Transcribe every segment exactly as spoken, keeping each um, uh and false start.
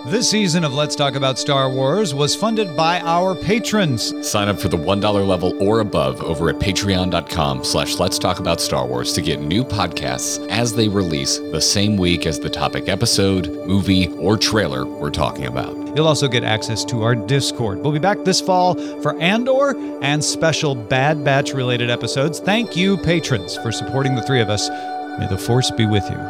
This season of Let's Talk About Star Wars was funded by our patrons. Sign up for the one dollar level or above over at patreon.com slash Let's Talk About Star Wars to get new podcasts as they release the same week as the topic episode, movie, or trailer we're talking about. You'll also get access to our Discord. We'll be back this fall for Andor and special Bad Batch related episodes. Thank you, patrons, for supporting the three of us. May the Force be with you.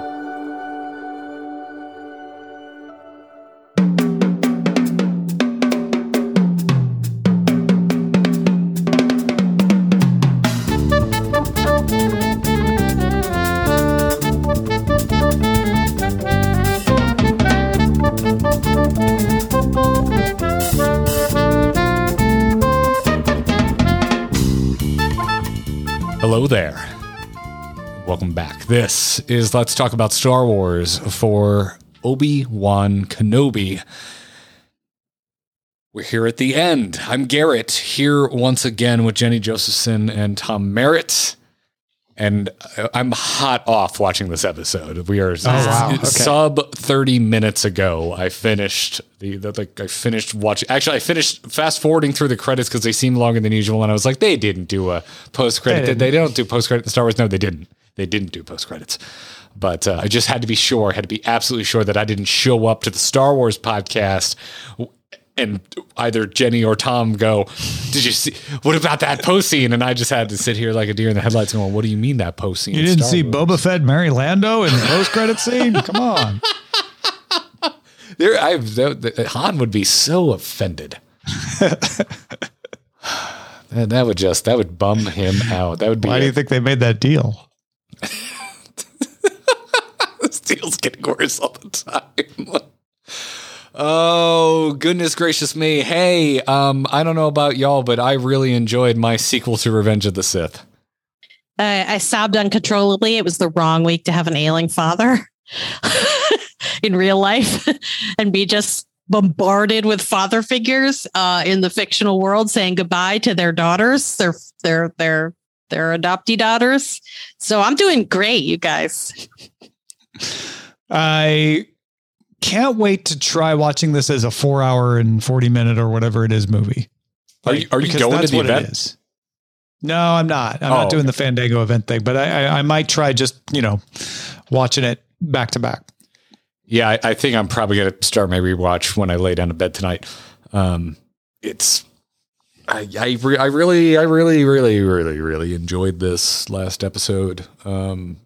Hello there. Welcome back. This is Let's Talk About Star Wars for Obi-Wan Kenobi. We're here at the end. I'm Garrett, here once again with Jenny Josephson and Tom Merritt. And I'm hot off watching this episode. We are oh, wow. okay. sub thirty minutes ago. I finished the, the like I finished watching. Actually, I finished fast forwarding through the credits because they seemed longer than usual. And I was like, they didn't do a post credit. They, they don't do post credit in Star Wars. No, they didn't. They didn't do post credits. But uh, I just had to be sure. I had to be absolutely sure that I didn't show up to the Star Wars podcast and either Jenny or Tom go, did you see, what about that post scene? And I just had to sit here like a deer in the headlights going, what do you mean that post scene? You didn't see Boba Fett marry Lando in the post credit scene? Come on. There, I Han would be so offended. that, that would just, that would bum him out. That would be. Why do you think they made that deal? This deal's getting worse all the time. Oh, goodness gracious me. Hey, um, I don't know about y'all, but I really enjoyed my sequel to Revenge of the Sith. Uh, I sobbed uncontrollably. It was the wrong week to have an ailing father in real life and be just bombarded with father figures uh, in the fictional world saying goodbye to their daughters, their, their, their, their adoptee daughters. So I'm doing great, you guys. I can't wait to try watching this as a four hour and forty minute or whatever it is movie. Are you, are you going to the event? It is. No, I'm not. I'm oh, not doing okay. the Fandango event thing, but I, I, I might try just, you know, watching it back to back. Yeah, I, I think I'm probably going to start my rewatch when I lay down to bed tonight. Um, it's, I, I, re, I really, I really, really, really, really enjoyed this last episode. Um,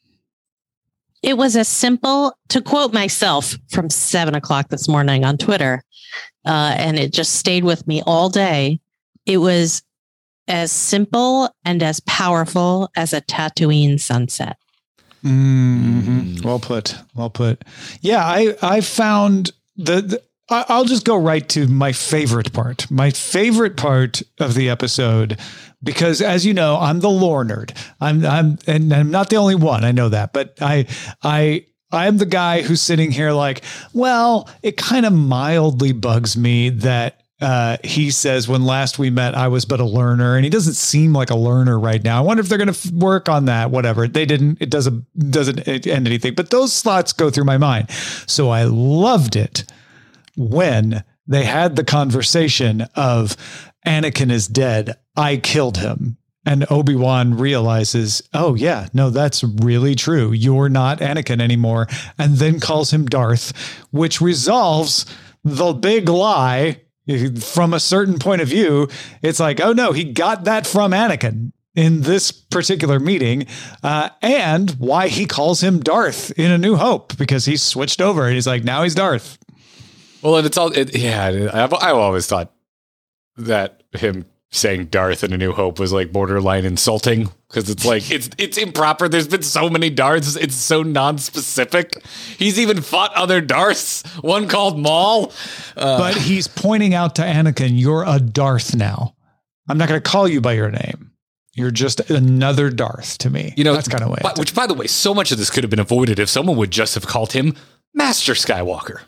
It was as simple, to quote myself from seven o'clock this morning on Twitter, uh, and it just stayed with me all day. It was as simple and as powerful as a Tatooine sunset. Mm-hmm. Well put. Well put. Yeah, I, I found the, the I'll just go right to my favorite part. My favorite part of the episode, because as you know, I'm the lore nerd. I'm, I'm, and I'm not the only one. I know that, but I, I, I'm the guy who's sitting here like, well, it kind of mildly bugs me that uh, he says when last we met, I was but a learner, and he doesn't seem like a learner right now. I wonder if they're going to f- work on that. Whatever. They didn't, it doesn't, doesn't end anything, but those thoughts go through my mind. So I loved it when they had the conversation of Anakin is dead, I killed him. And Obi-Wan realizes, oh yeah, no, that's really true. You're not Anakin anymore. And then calls him Darth, which resolves the big lie from a certain point of view. It's like, oh no, he got that from Anakin in this particular meeting, uh, and why he calls him Darth in A New Hope, because he's switched over and he's like, now he's Darth. Well, and it's all, it, yeah, I've, I've always thought that him saying Darth in A New Hope was like borderline insulting, because it's like, it's it's improper. There's been so many Darths. It's so non-specific. He's even fought other Darths, one called Maul. Uh, but he's pointing out to Anakin, you're a Darth now. I'm not going to call you by your name. You're just another Darth to me. You know, that's kind of way. By, which, by the way, so much of this could have been avoided if someone would just have called him Master Skywalker.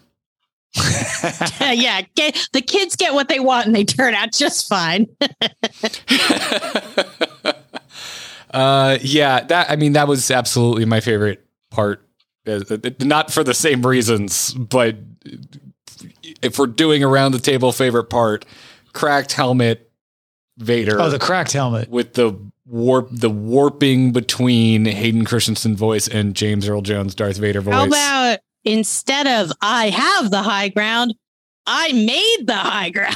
Yeah, get, the kids get what they want and they turn out just fine. uh, yeah, that I mean, that was absolutely my favorite part. Uh, not for the same reasons, but if we're doing around the table favorite part, cracked helmet Vader. Oh, the cracked helmet with the warp, the warping between Hayden Christensen voice and James Earl Jones Darth Vader voice. How about instead of I have the high ground, I made the high ground.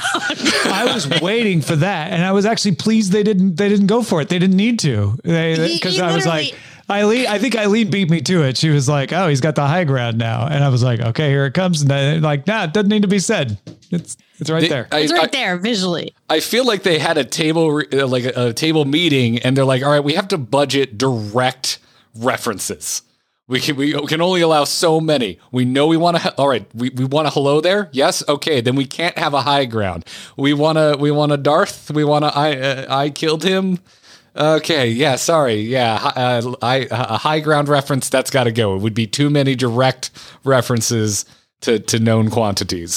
I was waiting for that, and I was actually pleased they didn't. They didn't go for it. They didn't need to. Because I was like, Eileen. I think Eileen beat me to it. She was like, "Oh, he's got the high ground now," and I was like, "Okay, here it comes." And then, like, nah, it doesn't need to be said. It's it's right they, there. I, it's right I, there visually. I feel like they had a table, like a, a table meeting, and they're like, "All right, we have to budget direct references." We can we can only allow so many. We know we want to. All right, we, we want a hello there. Yes, okay. Then we can't have a high ground. We want to we want a Darth. We want to I uh, I killed him. Okay, yeah. Sorry, yeah. Uh, I a high ground reference that's got to go. It would be too many direct references to to known quantities.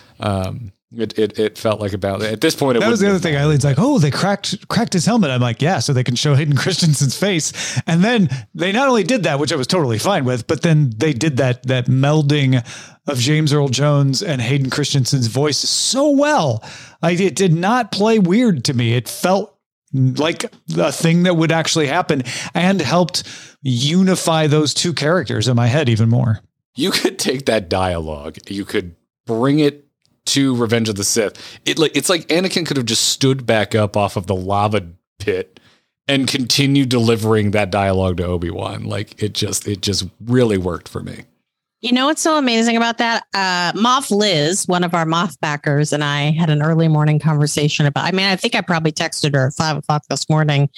Um, It, it it felt like about at this point. It that was the other thing. Eileen's like, "Oh, they cracked cracked his helmet." I'm like, "Yeah, so they can show Hayden Christensen's face." And then they not only did that, which I was totally fine with, but then they did that that melding of James Earl Jones and Hayden Christensen's voice so well. I it did not play weird to me. It felt like a thing that would actually happen and helped unify those two characters in my head even more. You could take that dialogue, you could bring it to Revenge of the Sith. It like it's like Anakin could have just stood back up off of the lava pit and continued delivering that dialogue to Obi-Wan. Like it just it just really worked for me. You know what's so amazing about that? Uh, Moff Liz, one of our Moff backers, and I had an early morning conversation about. I mean, I think I probably texted her at five o'clock this morning,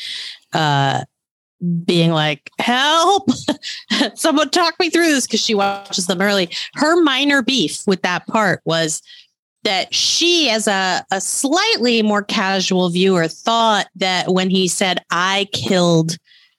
uh, being like, "Help! Someone talk me through this," because she watches them early. Her minor beef with that part was that she, as a, a slightly more casual viewer, thought that when he said, "I killed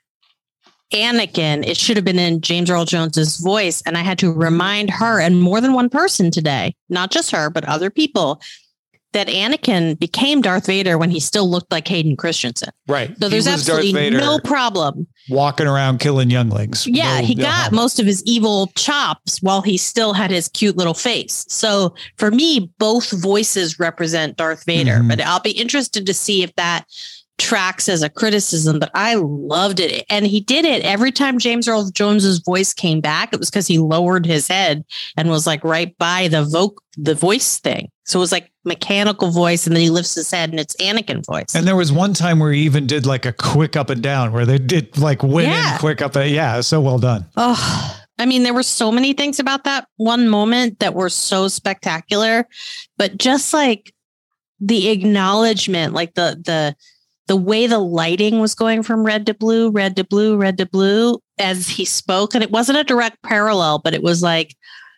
Anakin," it should have been in James Earl Jones's voice. And I had to remind her and more than one person today, not just her, but other people, that Anakin became Darth Vader when he still looked like Hayden Christensen. Right. So there's absolutely no problem. Walking around killing younglings. Yeah, no, he no got problem. most of his evil chops while he still had his cute little face. So for me, both voices represent Darth Vader, mm-hmm. but I'll be interested to see if that tracks as a criticism, but I loved it. And he did it every time James Earl Jones's voice came back. It was because he lowered his head and was like right by the vo- the voice thing. So it was like mechanical voice, and then he lifts his head and it's Anakin voice. And there was one time where he even did like a quick up and down where they did like went yeah. in quick up. And, yeah, so well done. Oh, I mean, there were so many things about that one moment that were so spectacular, but just like the acknowledgement, like the the the way the lighting was going from red to blue, red to blue, red to blue as he spoke. And it wasn't a direct parallel, but it was like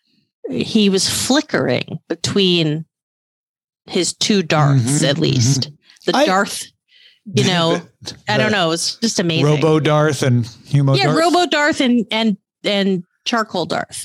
he was flickering between his two Darths, mm-hmm, at least. Mm-hmm. The I, Darth, you know, the, I don't know. It was just amazing. Robo Darth and Humo yeah, Darth. Yeah, Robo Darth and, and, and Charcoal Darth.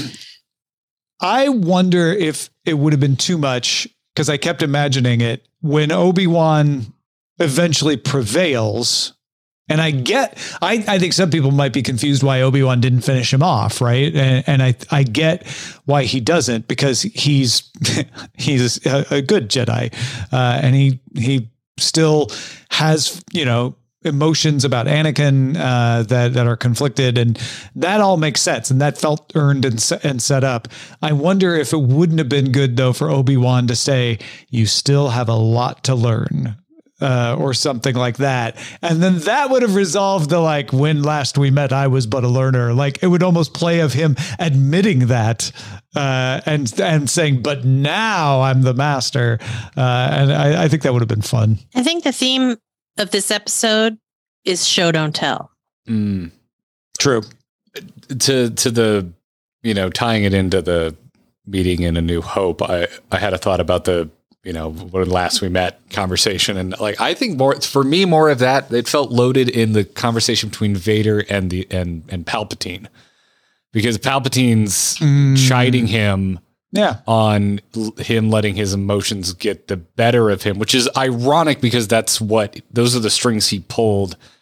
I wonder if it would have been too much, because I kept imagining it when Obi-Wan eventually prevails. And I get, I, I think some people might be confused why Obi-Wan didn't finish him off. Right. And, and I, I get why he doesn't, because he's, he's a, a good Jedi. Uh, and he, he still has, you know, emotions about Anakin uh, that, that are conflicted, and that all makes sense. And that felt earned and, se- and set up. I wonder if it wouldn't have been good though, for Obi-Wan to say, "You still have a lot to learn." Uh, or something like that. And then that would have resolved the, like, when last we met, I was but a learner. Like, it would almost play of him admitting that uh, and and saying, but now I'm the master. Uh, and I, I think that would have been fun. I think the theme of this episode is show, don't tell. Mm. True. To, to the, you know, tying it into the meeting in A New Hope, I, I had a thought about the, you know, when last we met conversation. And like, I think more for me, more of that, it felt loaded in the conversation between Vader and the, and, and Palpatine, because Palpatine's mm. chiding him yeah. on l- him letting his emotions get the better of him, which is ironic because that's what, those are the strings he pulled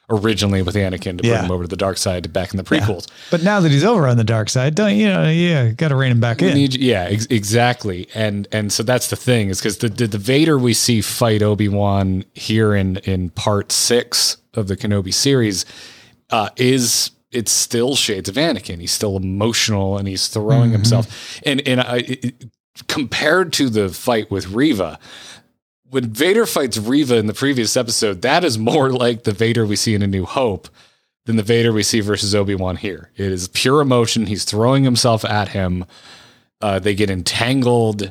originally with Anakin to bring Yeah. him over to the dark side back in the prequels. Yeah. But now that he's over on the dark side, don't you know? Yeah, got to rein him back We in. need- yeah, ex- exactly. And and so that's the thing is because the, the the Vader we see fight Obi-Wan here in in part six of the Kenobi series uh, is it's still shades of Anakin. He's still emotional and he's throwing Mhm. himself. And and I, it, compared to the fight with Reva, when Vader fights Reva in the previous episode, that is more like the Vader we see in A New Hope than the Vader we see versus Obi-Wan here. It is pure emotion. He's throwing himself at him. Uh, they get entangled.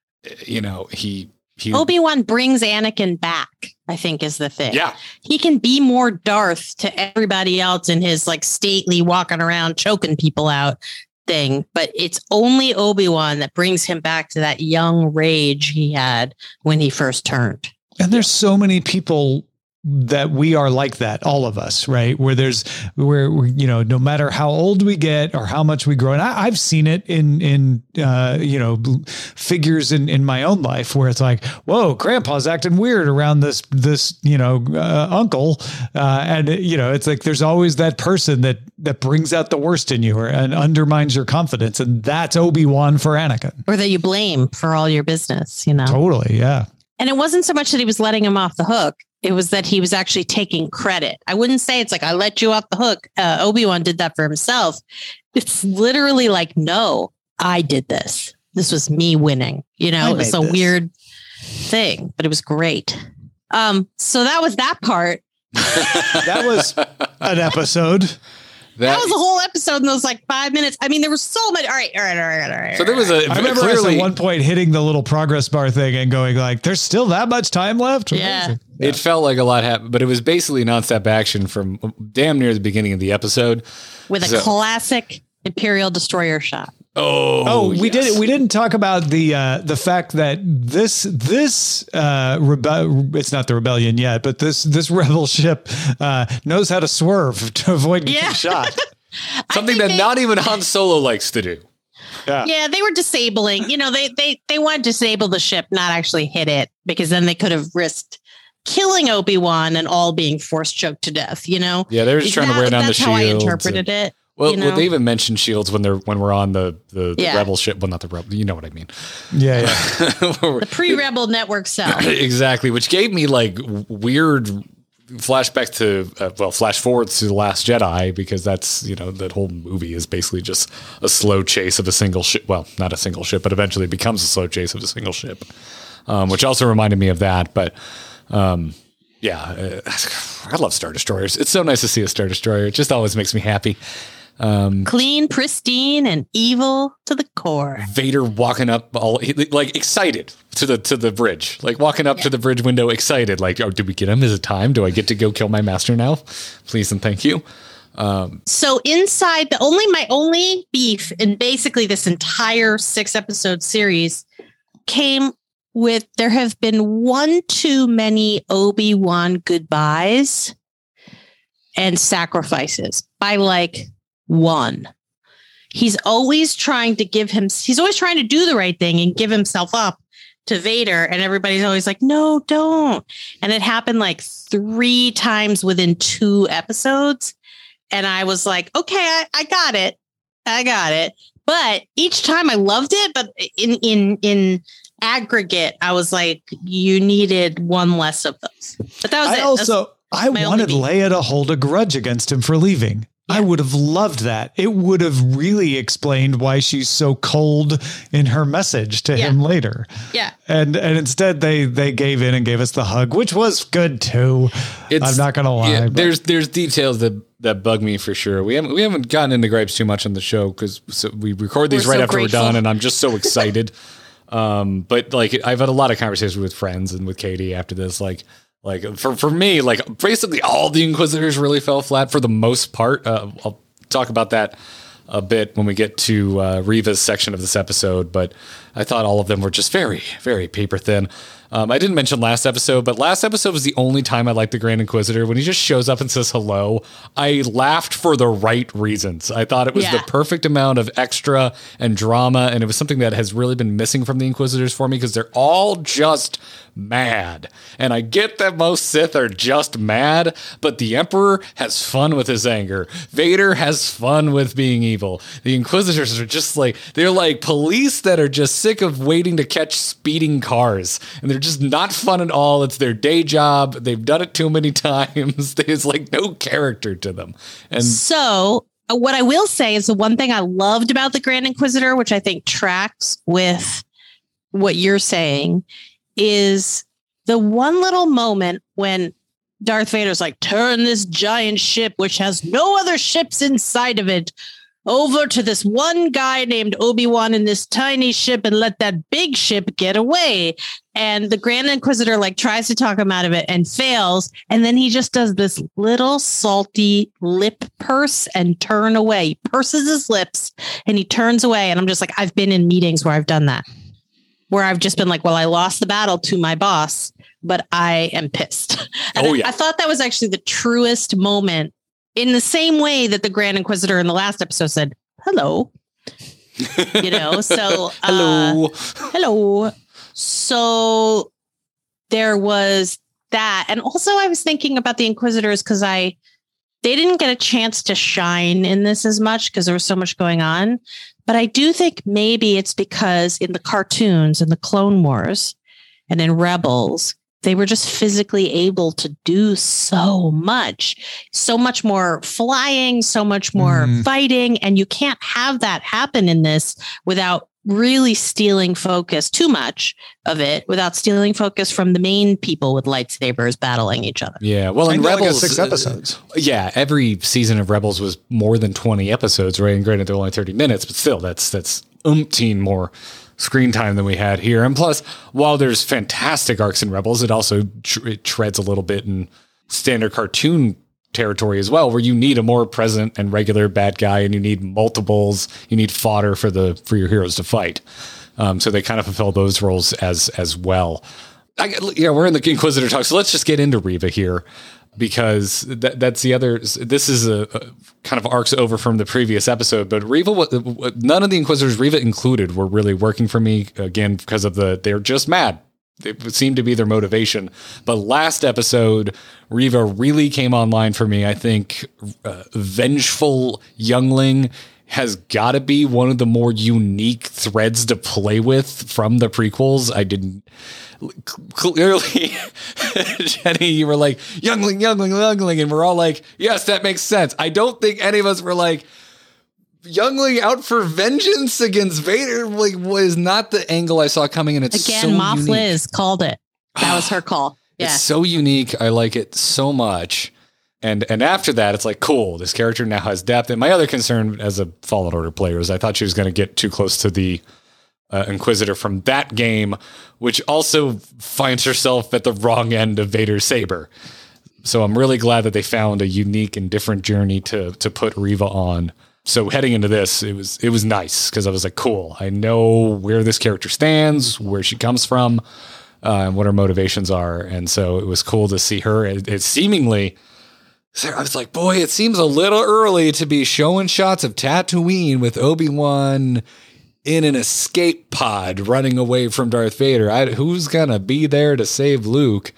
You know, he he. Obi-Wan brings Anakin back, I think is the thing. Yeah, He can be more Darth to everybody else in his like stately walking around choking people out thing, but it's only Obi-Wan that brings him back to that young rage he had when he first turned. And there's so many people that we are like that, all of us, right? Where there's where, where you know, no matter how old we get or how much we grow, and I, I've seen it in in uh, you know figures in in my own life where it's like, whoa, Grandpa's acting weird around this this you know uh, uncle, uh, and you know it's like there's always that person that that brings out the worst in you or, and undermines your confidence, and that's Obi-Wan for Anakin. Or that you blame for all your business, you know? Totally, yeah. And it wasn't so much that he was letting him off the hook. It was that he was actually taking credit. I wouldn't say it's like, I let you off the hook. Uh, Obi-Wan did that for himself. It's literally like, no, I did this. This was me winning. You know, I it's made a this. weird thing, but it was great. Um, so that was that part. That was an episode. That was a whole episode in those like five minutes. I mean, there was so much. All right, all right, all right, all right. So there was a I remember us clearly at one point hitting the little progress bar thing and going like, there's still that much time left. Yeah. Amazing. It felt like a lot happened, but it was basically nonstop action from damn near the beginning of the episode. With a So- classic Imperial destroyer shot. Oh, Oh, we yes. did. We didn't talk about the uh, the fact that this this uh, rebe- it's not the rebellion yet, but this this rebel ship uh, knows how to swerve to avoid getting Yeah. shot. Something think that they- not even Han Solo likes to do. Yeah. Yeah, they were disabling. You know, they they they want to disable the ship, not actually hit it, because then they could have risked killing Obi-Wan and all being force choked to death. You know. Yeah, they were just trying to That- wear down the that's how I shields interpreted it. Well, you well, know? they even mentioned shields when they're when we're on the the, the Yeah. rebel ship. Well, not the rebel. You know what I mean? Yeah, yeah. The pre-rebel network cell. Exactly, which gave me like w- weird flashback to uh, well, flash forwards to the Last Jedi, because that's, you know, that whole movie is basically just a slow chase of a single ship. Well, not a single ship, but eventually becomes a slow chase of a single ship, um, which also reminded me of that. But um, yeah, uh, I love Star Destroyers. It's so nice to see a Star Destroyer. It just always makes me happy. Clean, pristine, and evil to the core. Vader walking up all like excited to the to the bridge, like walking up to the bridge window excited, like, oh, did we get him? Is it time? Do I get to go kill my master now? Please and thank you. So inside the only my only beef in basically this entire six episode series came with there have been one too many Obi-Wan goodbyes and sacrifices by like one. He's always trying to give him he's always trying to do the right thing and give himself up to Vader, and everybody's always like, no, don't. And it happened like three times within two episodes. And I was like, okay, I, I got it. I got it. But each time I loved it, but in in in aggregate, I was like, you needed one less of those. But that was I it. also I my only wanted beef. Leia to hold a grudge against him for leaving. I would have loved that. It would have really explained why she's so cold in her message to Yeah. him later. Yeah. And and instead they they gave in and gave us the hug, which was good too. It's- I'm not gonna lie. Yeah, but- there's there's details that that bug me for sure. We haven't we haven't gotten into gripes too much on the show because so we record these We're right so after grateful. we're done, and I'm just so excited. um, but like I've had a lot of conversations with friends and with Katie after this. Like like for for me, like basically all the Inquisitors really fell flat for the most part. Uh, I'll talk about that a bit when we get to uh, Reva's section of this episode, but I thought all of them were just very, very paper thin. Um, I didn't mention last episode, but last episode was the only time I liked the Grand Inquisitor. When he just shows up and says hello, I laughed for the right reasons. I thought it was yeah. the perfect amount of extra and drama, and it was something that has really been missing from the Inquisitors for me because they're all just mad. And I get that most Sith are just mad, but the Emperor has fun with his anger. Vader has fun with being evil. The Inquisitors are just like, they're like police that are just sick of waiting to catch speeding cars. And they're just not fun at all. It's their day job. They've done it too many times. There's like no character to them. And so what I will say is the one thing I loved about the Grand Inquisitor, which I think tracks with what you're saying, is the one little moment when Darth Vader's like, turn this giant ship, which has no other ships inside of it, over to this one guy named Obi-Wan in this tiny ship and let that big ship get away. And the Grand Inquisitor like tries to talk him out of it and fails. And then he just does this little salty lip purse and turn away. He purses his lips and he turns away. And I'm just like, I've been in meetings where I've done that, where I've just been like, well, I lost the battle to my boss, but I am pissed. And oh, yeah. I, I thought that was actually the truest moment, in the same way that the Grand Inquisitor in the last episode said, hello, you know, so, uh, hello, hello. So there was that. And also I was thinking about the Inquisitors because I, they didn't get a chance to shine in this as much because there was so much going on. But I do think maybe it's because in the cartoons and the Clone Wars and in Rebels, they were just physically able to do so much, so much more flying, so much more mm. fighting. And you can't have that happen in this without really stealing focus, too much of it, without stealing focus from the main people with lightsabers battling each other. Yeah. Well, in Rebels, like six episodes. Uh, yeah. Every season of Rebels was more than twenty episodes, right? And granted, they're only thirty minutes, but still, that's, that's umpteen more screen time than we had here. And plus, while there's fantastic arcs in Rebels, it also tr- it treads a little bit in standard cartoon territory as well, where you need a more present and regular bad guy, and you need multiples, you need fodder for the for your heroes to fight. Um, so they kind of fulfill those roles as as well. I, yeah, we're in the Inquisitor talk, so let's just get into Reva here, because that, that's the other. This is a, a kind of arcs over from the previous episode, but Reva, none of the Inquisitors, Reva included, were really working for me again because of the they're just mad. It seemed to be their motivation. But last episode, Reva really came online for me. I think uh, vengeful youngling has got to be one of the more unique threads to play with from the prequels. I didn't clearly, Jenny, you were like, youngling, youngling, youngling. And we're all like, yes, that makes sense. I don't think any of us were like, youngling out for vengeance against Vader like was not the angle I saw coming in. It's Again, so Moff unique. Liz called it. That was her call. Yeah. It's so unique. I like it so much. And and after that, it's like, cool, this character now has depth. And my other concern as a Fallen Order player is I thought she was going to get too close to the uh, Inquisitor from that game, which also finds herself at the wrong end of Vader's saber. So I'm really glad that they found a unique and different journey to to put Reva on. So heading into this, it was it was nice because I was like, cool, I know where this character stands, where she comes from, uh, and what her motivations are. And so it was cool to see her. It, it seemingly, I was like, boy, it seems a little early to be showing shots of Tatooine with Obi-Wan in an escape pod running away from Darth Vader. I, who's going to be there to save Luke?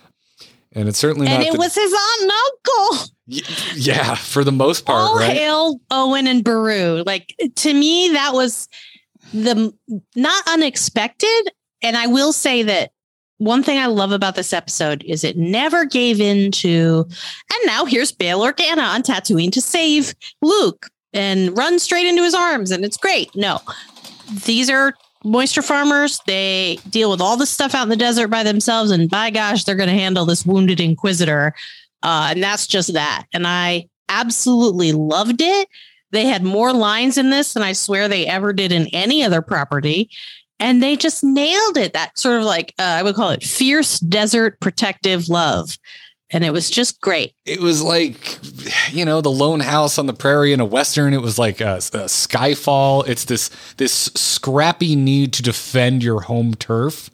And it's certainly and not. And it the, was his aunt and uncle. Yeah, for the most part, All right? hail Owen and Beru. Like, to me, that was the not unexpected. And I will say that one thing I love about this episode is it never gave in to, and now here's Bail Organa on Tatooine to save Luke and run straight into his arms. And it's great. No, these are moisture farmers. They deal with all this stuff out in the desert by themselves. And by gosh, they're going to handle this wounded Inquisitor. Uh, and that's just that. And I absolutely loved it. They had more lines in this than I swear they ever did in any other property. And they just nailed it. That sort of like, uh, I would call it fierce desert protective love. And it was just great. It was like, you know, the lone house on the prairie in a Western. It was like a, a Skyfall. It's this this scrappy need to defend your home turf.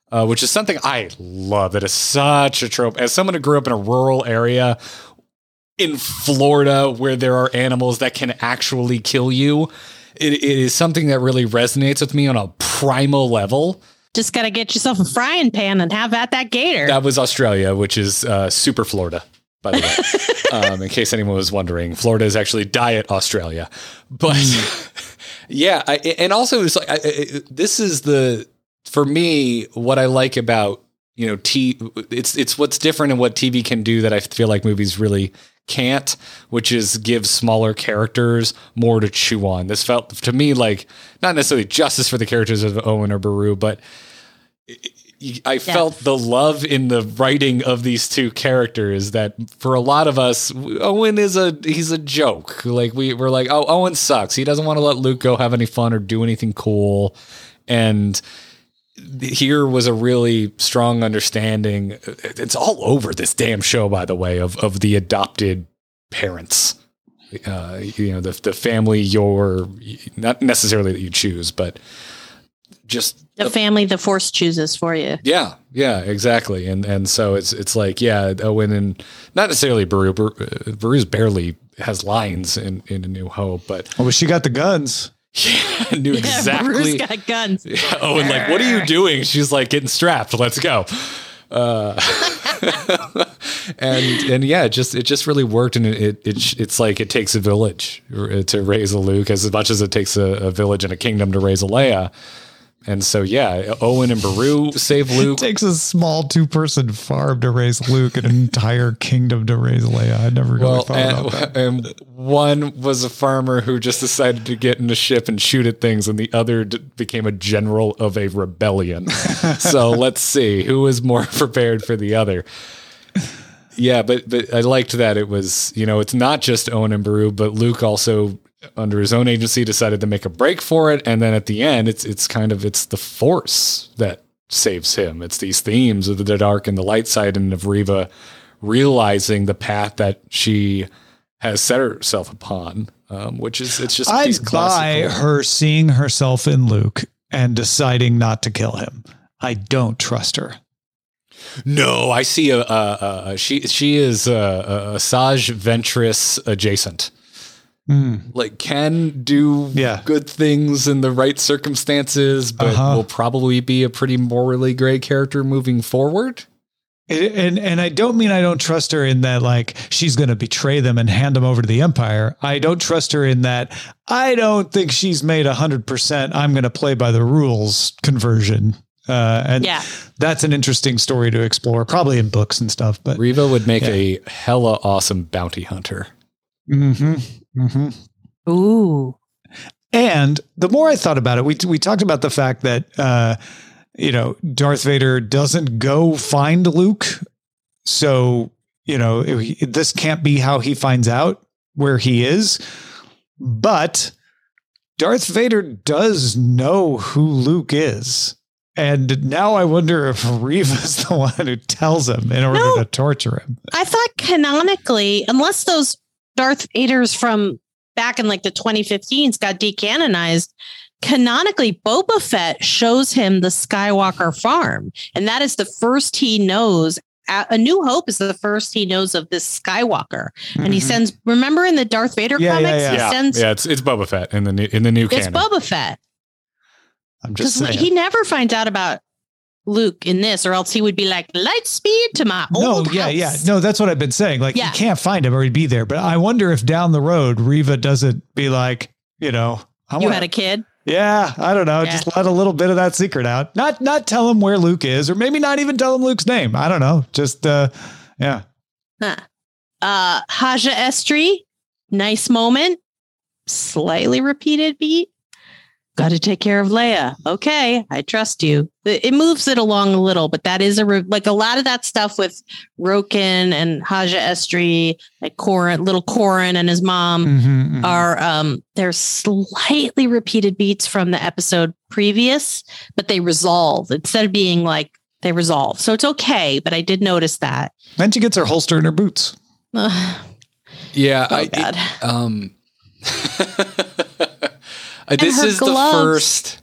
uh, which is something I love. That is such a trope. As someone who grew up in a rural area in Florida where there are animals that can actually kill you, it, it is something that really resonates with me on a primal level. Just got to get yourself a frying pan and have at that gator. That was Australia, which is uh, super Florida, by the way. um, in case anyone was wondering, Florida is actually Diet Australia. But yeah, I, and also it's like I, I, this is the for me what I like about you know T. It's it's what's different in what T V can do that I feel like movies really can't, which is give smaller characters more to chew on. This felt to me like not necessarily justice for the characters of Owen or Beru, but I yeah. felt the love in the writing of these two characters that for a lot of us, Owen is a, he's a joke. Like we we're like, oh, Owen sucks. He doesn't want to let Luke go have any fun or do anything cool. And here was a really strong understanding. It's all over this damn show, by the way, of, of the adopted parents, uh, you know, the, the family you're not necessarily that you choose, but just the, the family the Force chooses for you. Yeah. Yeah, exactly. And, and so it's, it's like, yeah, Owen and not necessarily Beru, Beru, Beru's barely has lines in, in A New Hope, but oh, well, she got the guns. Yeah, I knew yeah, exactly. Beru's got guns. Yeah, oh, and like, what are you doing? She's like, getting strapped. Let's go. Uh, and and yeah, it just it just really worked, and it, it it it's like it takes a village to raise a Luke as much as it takes a, a village and a kingdom to raise a Leia. And so, yeah, Owen and Beru save Luke. It takes a small two-person farm to raise Luke and an entire kingdom to raise Leia. I never really well, thought and, about that. And one was a farmer who just decided to get in a ship and shoot at things, and the other d- became a general of a rebellion. So let's see who is more prepared for the other. Yeah, but but I liked that it was, you know, it's not just Owen and Beru, but Luke also, under his own agency, decided to make a break for it. And then at the end, it's it's kind of, it's the Force that saves him. It's these themes of the dark and the light side, and of Reva realizing the path that she has set herself upon, um, which is, it's just, I these buy classical- her seeing herself in Luke and deciding not to kill him. I don't trust her. No, I see a, a, a she, she is a, a Sage Ventress adjacent. Mm. Like can do yeah. good things in the right circumstances, but uh-huh. will probably be a pretty morally gray character moving forward. And, and and I don't mean I don't trust her in that like she's going to betray them and hand them over to the Empire. I don't trust her in that I don't think she's made a hundred percent I'm going to play by the rules conversion. Uh, and yeah. that's an interesting story to explore, probably in books and stuff. But Reva would make yeah. a hella awesome bounty hunter. Mm-hmm. Mm-hmm. Ooh. And the more I thought about it, we we talked about the fact that uh, you know, Darth Vader doesn't go find Luke, so you know it, this can't be how he finds out where he is. But Darth Vader does know who Luke is. And now I wonder if Reva's the one who tells him in order no, to torture him. I thought canonically, unless those Darth Vaders from back in like the twenty fifteens got decanonized, canonically Boba Fett shows him the Skywalker farm. And that is the first he knows. A New Hope is the first he knows of this Skywalker. Mm-hmm. And he sends, remember in the Darth Vader yeah, comics? Yeah, yeah. He yeah, sends, yeah, it's it's Boba Fett in the new, in the new it's canon. It's Boba Fett. I'm just saying. He never finds out about Luke in this, or else he would be like, light speed to my no, old yeah, house. yeah. No, that's what I've been saying. Like, yeah. you can't find him or he'd be there. But I wonder if down the road, Reva doesn't be like, you know, I you wanna, had a kid. Yeah, I don't know. Yeah. Just let a little bit of that secret out. Not not tell him where Luke is, or maybe not even tell him Luke's name. I don't know. Just, uh, yeah. Huh. Uh, Haja Estri, nice moment. Slightly repeated beat. Got to take care of Leia. Okay, I trust you. It moves it along a little, but that is a re- like a lot of that stuff with Roken and Haja Estri, like Corrin, little Corrin and his mom mm-hmm, mm-hmm. are um they're slightly repeated beats from the episode previous, but they resolve instead of being like they resolve. So it's okay, but I did notice that. Then she gets her holster in her boots. Ugh. Yeah, oh, I God. It, um. This is gloves. the first.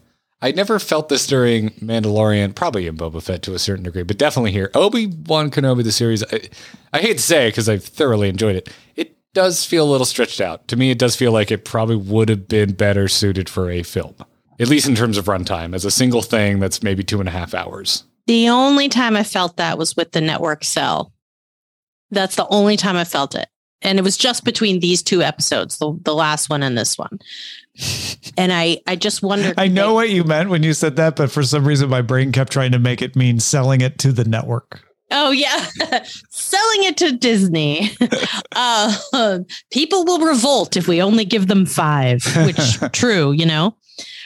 I never felt this during Mandalorian, probably in Boba Fett to a certain degree, but definitely here. Obi-Wan Kenobi, the series, I, I hate to say it because I've thoroughly enjoyed it. It does feel a little stretched out. To me, it does feel like it probably would have been better suited for a film, at least in terms of runtime, as a single thing that's maybe two and a half hours. The only time I felt that was with the network cell. That's the only time I felt it. And it was just between these two episodes, the, the last one and this one. And I, I just wondered. I know they, what you meant when you said that, but for some reason my brain kept trying to make it mean selling it to the network. Oh, yeah. Selling it to Disney. uh, people will revolt if we only give them five, which true, you know.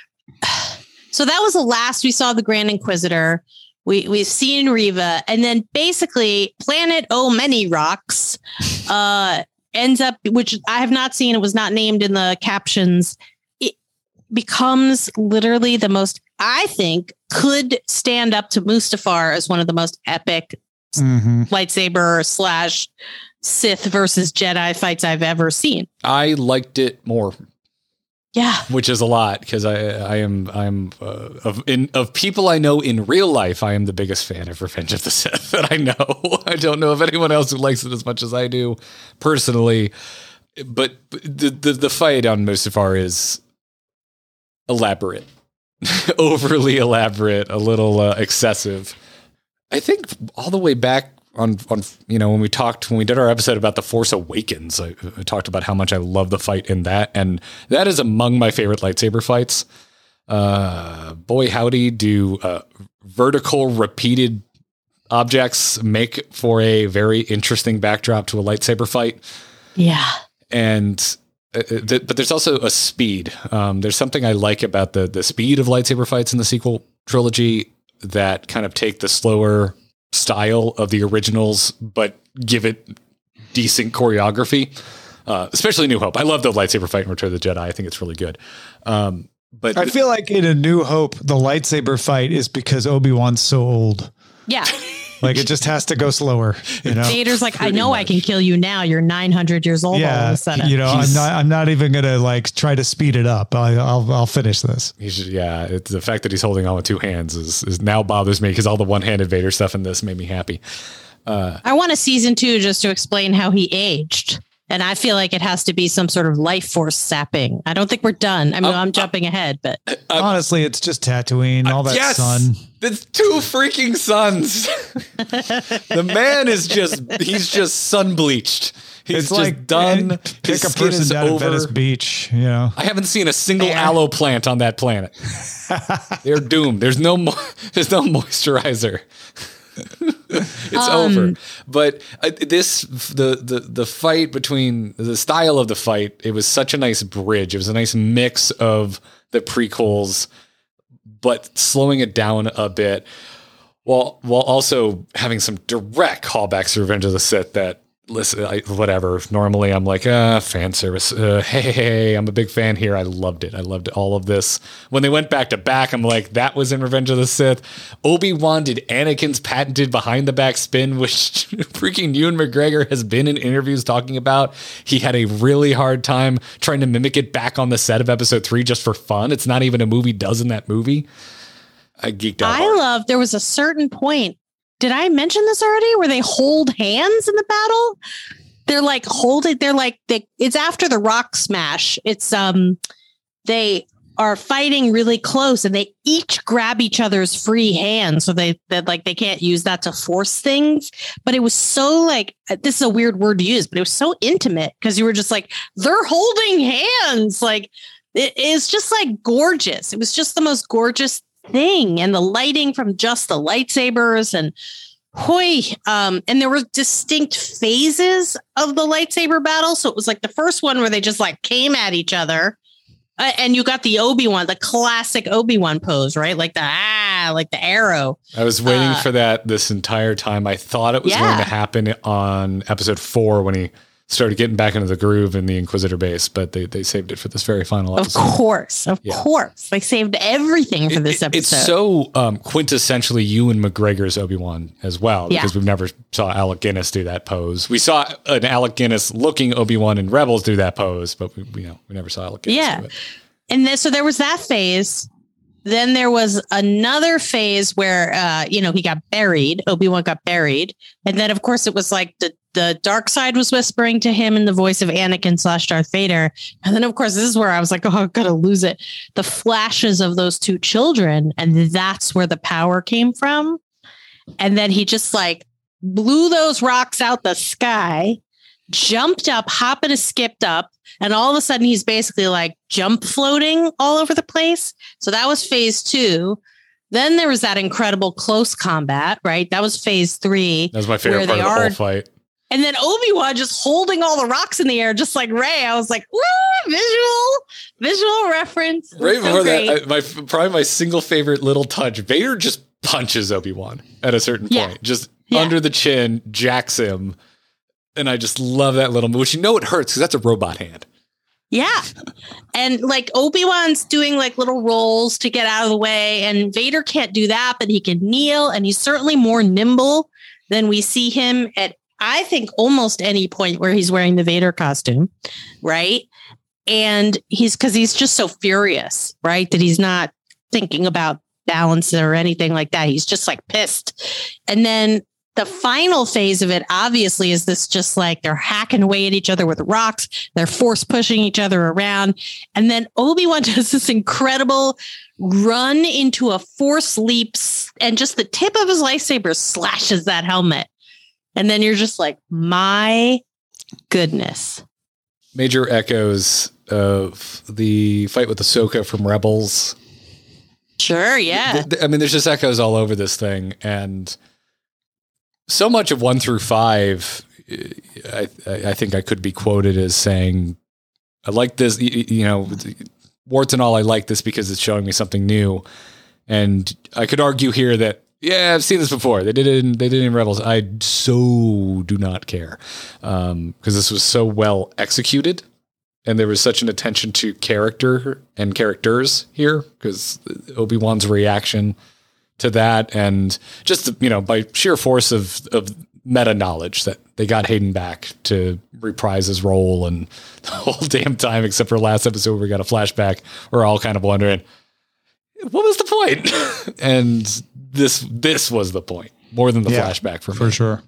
So that was the last we saw the Grand Inquisitor. We, we've seen Reva, and then basically Planet O Many Rocks uh, ends up, which I have not seen. It was not named in the captions. It becomes literally the most, I think, could stand up to Mustafar as one of the most epic mm-hmm. lightsaber slash Sith versus Jedi fights I've ever seen. I liked it more. Yeah, which is a lot because I I am I'm uh, of in of people I know in real life. I am the biggest fan of Revenge of the Sith that I know. I don't know of anyone else who likes it as much as I do personally. But the the, the fight on Mustafar is elaborate, overly elaborate, a little uh, excessive. I think all the way back. On, on, you know, when we talked, when we did our episode about The Force Awakens, I, I talked about how much I love the fight in that. And that is among my favorite lightsaber fights. Uh, boy, howdy, do uh, vertical repeated objects make for a very interesting backdrop to a lightsaber fight. Yeah. And, uh, th- but there's also a speed. Um, there's something I like about the, the speed of lightsaber fights in the sequel trilogy that kind of take the slower style of the originals, but give it decent choreography, uh, especially New Hope. I love the lightsaber fight in Return of the Jedi. I think it's really good. Um, but I feel like in A New Hope, the lightsaber fight is because Obi-Wan's so old. Yeah. Like it just has to go slower. You know? Vader's like, I know much. I can kill you now. You're nine hundred years old. Yeah, all of a sudden. You know, he's, I'm not. I'm not even gonna like try to speed it up. I, I'll. I'll finish this. He's yeah. It's the fact that he's holding on with two hands is, is now bothers me because all the one-handed Vader stuff in this made me happy. Uh, I want a season two just to explain how he aged. And I feel like it has to be some sort of life force sapping. I don't think we're done. I mean, um, I'm jumping uh, ahead, but uh, honestly, it's just Tatooine, all that yes, sun. It's two freaking suns. The man is just, he's just sun bleached. He's it's just like done. Pick a person down at Venice Beach, you know. I haven't seen a single Air. aloe plant on that planet. They're doomed. There's no, mo- there's no moisturizer. It's um, over. But uh, this the, the the fight between the style of the fight, it was such a nice bridge. It was a nice mix of the prequels, but slowing it down a bit while while also having some direct callbacks to Revenge of the Sith that listen, I, whatever. Normally I'm like, uh, fan service. Uh, hey, hey, hey, I'm a big fan here. I loved it. I loved all of this. When they went back to back, I'm like, that was in Revenge of the Sith. Obi-Wan did Anakin's patented behind the back spin, which freaking Ewan McGregor has been in interviews talking about. He had a really hard time trying to mimic it back on the set of episode three just for fun. It's not even a movie does in that movie. I geeked out. I hard. love, there was a certain point. Did I mention this already? Where they hold hands in the battle? They're like holding. They're like they. It's after the rock smash. It's um, they are fighting really close, and they each grab each other's free hands, so they that like they can't use that to force things. But it was so like this is a weird word to use, but it was so intimate because you were just like they're holding hands. Like it is just like gorgeous. It was just the most gorgeous thing, and the lighting from just the lightsabers and hoy um and there were distinct phases of the lightsaber battle, so it was like the first one where they just like came at each other, uh, and you got the Obi-Wan, the classic Obi-Wan pose, right? Like the ah like the arrow. I was waiting uh, for that this entire time. I thought it was yeah. going to happen on episode four when he started getting back into the groove in the Inquisitor base, but they, they saved it for this very final episode. Of course, of yeah. course. They saved everything for this it, episode. It's so um, quintessentially Ewan McGregor's Obi-Wan as well, because yeah. we've never saw Alec Guinness do that pose. We saw an Alec Guinness looking Obi-Wan in Rebels do that pose, but we, you know, we never saw Alec Guinness yeah. do it. And then, so there was that phase. then there was another phase where, uh, you know, he got buried. Obi-Wan got buried. And then, of course, it was like the, the dark side was whispering to him in the voice of Anakin slash Darth Vader. And then, of course, this is where I was like, oh, I'm going to lose it. The flashes of those two children. And that's where the power came from. And then he just like blew those rocks out the sky, jumped up, hopping and skipped up. And all of a sudden, he's basically like jump floating all over the place. So that was phase two. Then there was that incredible close combat, right? That was phase three. That was my favorite part of the whole fight. And then Obi-Wan just holding all the rocks in the air, just like Rey. I was like, woo, visual, visual reference. Right so before great. that, I, my probably my single favorite little touch, Vader just punches Obi-Wan at a certain point. Yeah. Just yeah. under the chin, jacks him. And I just love that little move, which you know it hurts because that's a robot hand. Yeah. And like Obi-Wan's doing like little rolls to get out of the way. And Vader can't do that, but he can kneel. And he's certainly more nimble than we see him at, I think, almost any point where he's wearing the Vader costume. Right. And he's because he's just so furious, right, that he's not thinking about balance or anything like that. He's just like pissed. And then the final phase of it, obviously, is this just like they're hacking away at each other with rocks. They're force pushing each other around. And then Obi-Wan does this incredible run into a force leap and just the tip of his lightsaber slashes that helmet. And then you're just like, my goodness. Major echoes of the fight with Ahsoka from Rebels. Sure, yeah. I mean, there's just echoes all over this thing. And so much of one through five, I, I think I could be quoted as saying, I like this, you know, warts and all, I like this because it's showing me something new. And I could argue here that, yeah, I've seen this before. They did it in, they did it in Rebels. I so do not care because um, this was so well executed. And there was such an attention to character and characters here because Obi-Wan's reaction to that, and just, you know, by sheer force of, of meta knowledge that they got Hayden back to reprise his role, and the whole damn time, except for last episode where we got a flashback, we're all kind of wondering, what was the point? And this this was the point, more than the yeah, flashback for me. For sure.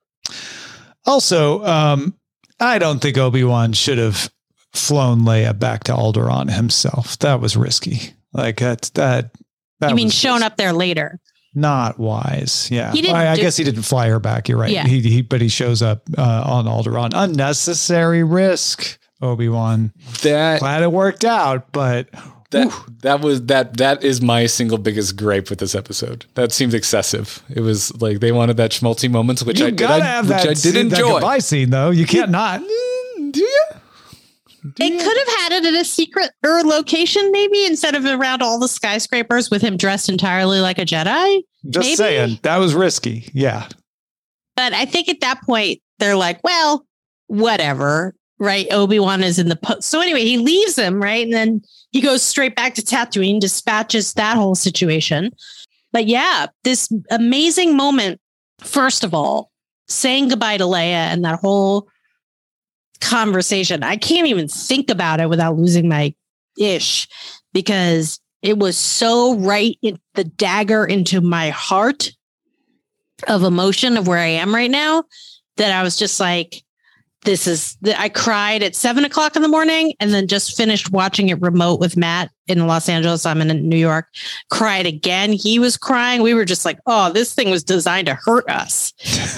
Also, um, I don't think Obi-Wan should have flown Leia back to Alderaan himself. That was risky. Like that's that. That you mean showing up there later? Not wise. Yeah. I, I do- guess he didn't fly her back. You're right. Yeah. He, he, but he shows up uh, on Alderaan. Unnecessary risk, Obi-Wan. That glad it worked out, but that whew. that was that that is my single biggest gripe with this episode. That seemed excessive. It was like they wanted that schmaltzy moments, which you I did. I, have which that I did scene, enjoy. That goodbye scene though. You can't not. Do you? They could have had it at a secret or location, maybe, instead of around all the skyscrapers with him dressed entirely like a Jedi. Just maybe? saying, that was risky. Yeah. But I think at that point, they're like, well, whatever, right? Obi-Wan is in the post. So anyway, he leaves him, right? And then he goes straight back to Tatooine, dispatches that whole situation. But yeah, this amazing moment, first of all, saying goodbye to Leia and that whole conversation. I can't even think about it without losing my ish because it was so right in the dagger into my heart of emotion of where I am right now that I was just like, this is the, I cried at seven o'clock in the morning and then just finished watching it remote with Matt in Los Angeles. I'm in New York. Cried again. He was crying. We were just like, oh, this thing was designed to hurt us.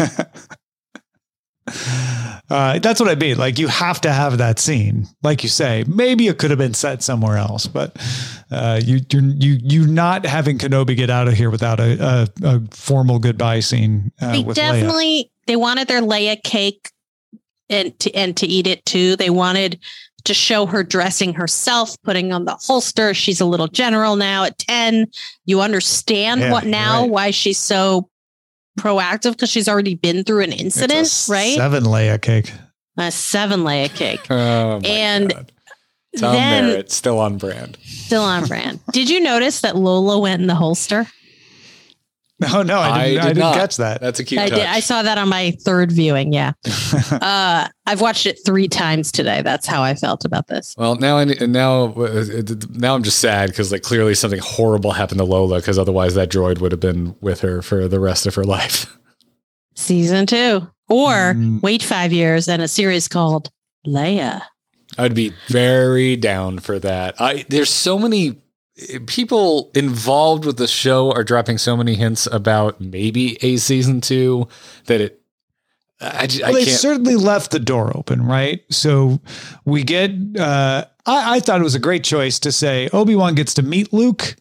Uh, that's what I mean. Like you have to have that scene, like you say. Maybe it could have been set somewhere else, but uh, you you're, you you not having Kenobi get out of here without a, a, a formal goodbye scene. Uh, they with definitely Leia. They wanted their Leia cake and to and to eat it too. They wanted to show her dressing herself, putting on the holster. She's a little general now at ten. You understand yeah, what now? Right. Why she's so proactive because she's already been through an incident, right? Seven Leia cake. A seven Leia cake. Oh my and God. Tom then, Merritt, still on brand. Still on brand. Did you notice that Lola went in the holster? Oh no, I didn't, I, did I didn't catch that. That's a cute I touch. did. I saw that on my third viewing. Yeah. uh, I've watched it three times today. That's how I felt about this. Well, now I now now I'm just sad because like clearly something horrible happened to Lola because otherwise that droid would have been with her for the rest of her life. Season two, or Mm. wait five years and a series called Leia. I'd be very down for that. I there's so many people involved with the show are dropping so many hints about maybe a season two that it. I, just, Well, I they can't. certainly left the door open, right? So we get. Uh, I, I thought it was a great choice to say Obi-Wan gets to meet Luke,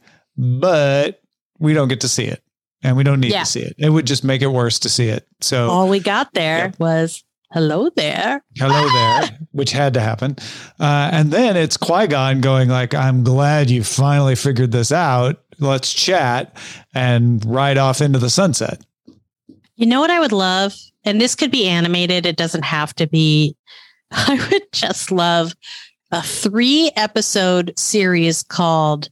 but we don't get to see it, and we don't need Yeah. to see it. It would just make it worse to see it. So All we got there Yep. was hello there. hello there, which had to happen. Uh, and then it's Qui-Gon going like, I'm glad you finally figured this out. Let's chat and ride off into the sunset. You know what I would love? And this could be animated. It doesn't have to be. I would just love a three episode series called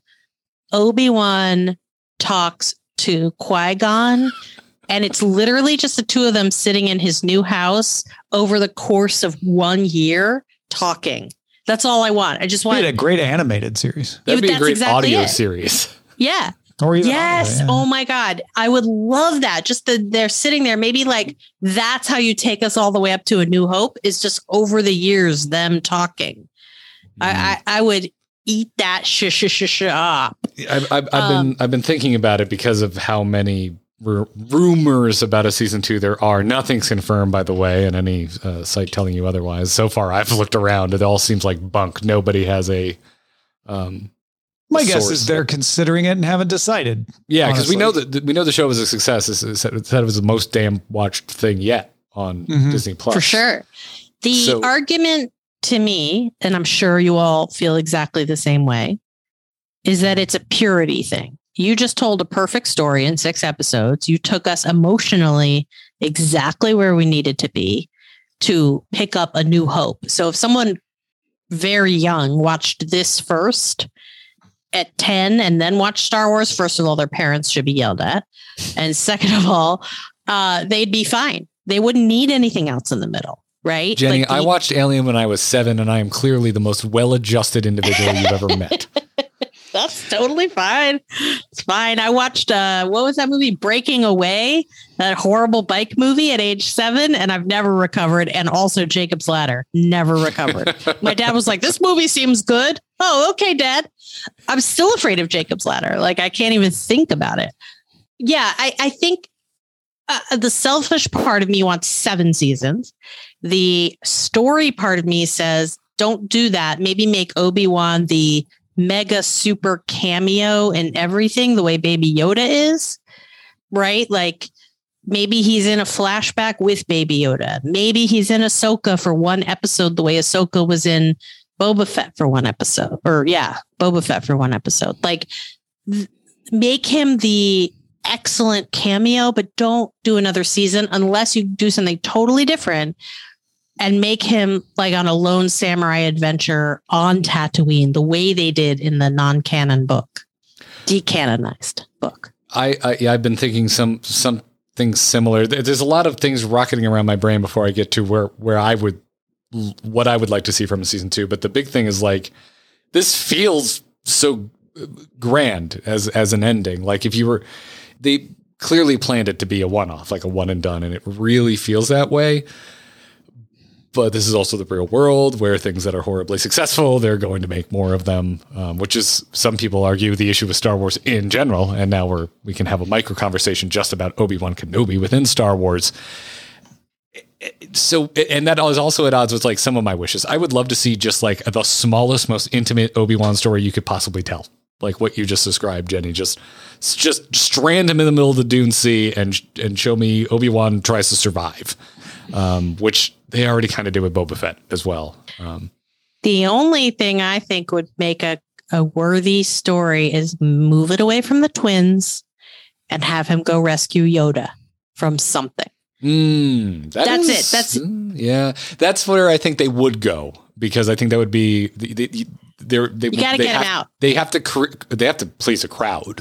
Obi-Wan Talks to Qui-Gon. And it's literally just the two of them sitting in his new house over the course of one year talking. That's all I want. I just We want had a great animated series. That'd be a That's great exactly audio it. series. Yeah. Or even Yes. yeah. Oh my God. I would love that. Just that they're sitting there. Maybe like that's how you take us all the way up to A New Hope is just over the years, them talking. I, I, I would eat that sh sh sh sh up. I've, I've, I've Um, been I've been thinking about it because of how many r- rumors about a season two there are. Nothing's confirmed, by the way, and any uh, site telling you otherwise. So far, I've looked around; it all seems like bunk. Nobody has a. Um, My guess source. is they're considering it and haven't decided. yeah, because we know honestly. that we know the show was a success. It said it said it was the most damn watched thing yet on Mhm. Disney Plus For sure. The So- argument to me, and I'm sure you all feel exactly the same way, is that it's a purity thing. You just told a perfect story in six episodes. You took us emotionally exactly where we needed to be to pick up A New Hope. So if someone very young watched this first at ten and then watched Star Wars, first of all, their parents should be yelled at. And second of all, uh, they'd be fine. They wouldn't need anything else in the middle. Right? Jenny, Like I the- watched Alien when I was seven, and I am clearly the most well-adjusted individual you've ever met. That's totally fine. It's fine. I watched uh what was that movie? Breaking Away, that horrible bike movie at age seven, and I've never recovered. And also Jacob's Ladder, never recovered. My dad was like, "This movie seems good." Oh, okay, Dad. I'm still afraid of Jacob's Ladder. Like I can't even think about it. Yeah, I, I think uh, the selfish part of me wants seven seasons. The story part of me says, don't do that. Maybe make Obi-Wan the mega super cameo and everything the way Baby Yoda is, right? Like maybe he's in a flashback with Baby Yoda. Maybe he's in Ahsoka for one episode the way Ahsoka was in Boba Fett for one episode. Or yeah, Boba Fett for one episode. Like th- make him the excellent cameo, but don't do another season unless you do something totally different. And make him like on a lone samurai adventure on Tatooine, the way they did in the non-canon book, decanonized book. I, I yeah, I've been thinking some something similar. There- There's a lot of things rocketing around my brain before I get to where where I would what I would like to see from season two. But the big thing is like this feels so grand as as an ending. Like if you were, they clearly planned it to be a one off, like a one and done, and it really feels that way. But this is also the real world where things that are horribly successful, they're going to make more of them, um, which is, some people argue, the issue with Star Wars in general. And now we're we can have a micro conversation just about Obi-Wan Kenobi within Star Wars. So, and that is also at odds with like some of my wishes. I would love to see just like the smallest, most intimate Obi-Wan story you could possibly tell. Like what you just described, Jenny. Just, just strand him in the middle of the Dune Sea and and show me Obi-Wan tries to survive, um, which they already kind of did with Boba Fett as well. Um, The only thing I think would make a, a worthy story is move it away from the twins and have him go rescue Yoda from something. mm, that That's is- it. That's- mm, yeah. That's where I think they would go, because I think that would be the, the, they're, they You gotta they get him have, out. They have to cre- they have to please a crowd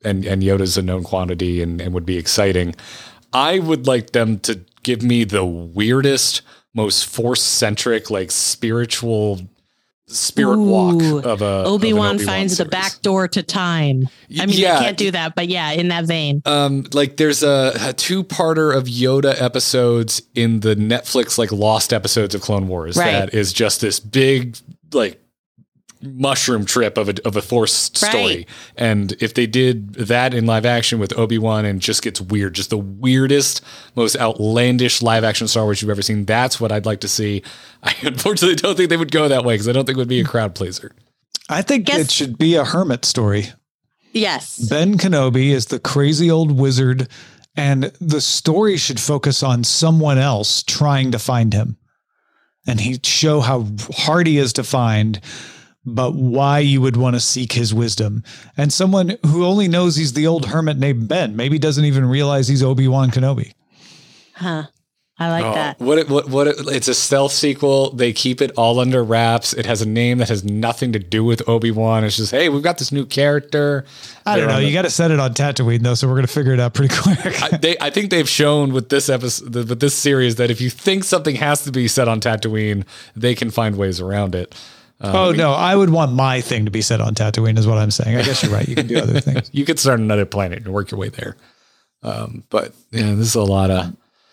and, and Yoda's a known quantity and, and would be exciting. I would like them to give me the weirdest, most force-centric, like spiritual spirit Ooh, walk of a Obi-Wan, of an Obi-Wan finds series. the back door to time. I mean, Yeah. they can't do that, but yeah, in that vein. Um, like there's a, a two-parter of Yoda episodes in the Netflix like Lost episodes of Clone Wars Right. that is just this big like mushroom trip of a of a Force story. Right. And if they did that in live action with Obi-Wan and just gets weird, just the weirdest, most outlandish live action Star Wars you've ever seen, that's what I'd like to see. I unfortunately don't think they would go that way because I don't think it would be a crowd pleaser. I think Guess- it should be a hermit story. Yes. Ben Kenobi is the crazy old wizard, and the story should focus on someone else trying to find him. And he'd show how hard he is to find, but why you would want to seek his wisdom. And someone who only knows he's the old hermit named Ben, maybe doesn't even realize he's Obi-Wan Kenobi. Huh. I like Oh, that. What it, what what it, it's a stealth sequel. They keep it all under wraps. It has a name that has nothing to do with Obi-Wan. It's just, hey, we've got this new character. I don't They're know. on the- You got to set it on Tatooine though, so we're going to figure it out pretty quick. I, they, I think they've shown with this episode, with this series, that if you think something has to be set on Tatooine, they can find ways around it. Um, oh no, I would want my thing to be set on Tatooine is what I'm saying. I guess you're right. You can do other things. You could start another planet and work your way there. Um, but yeah, this is a lot of,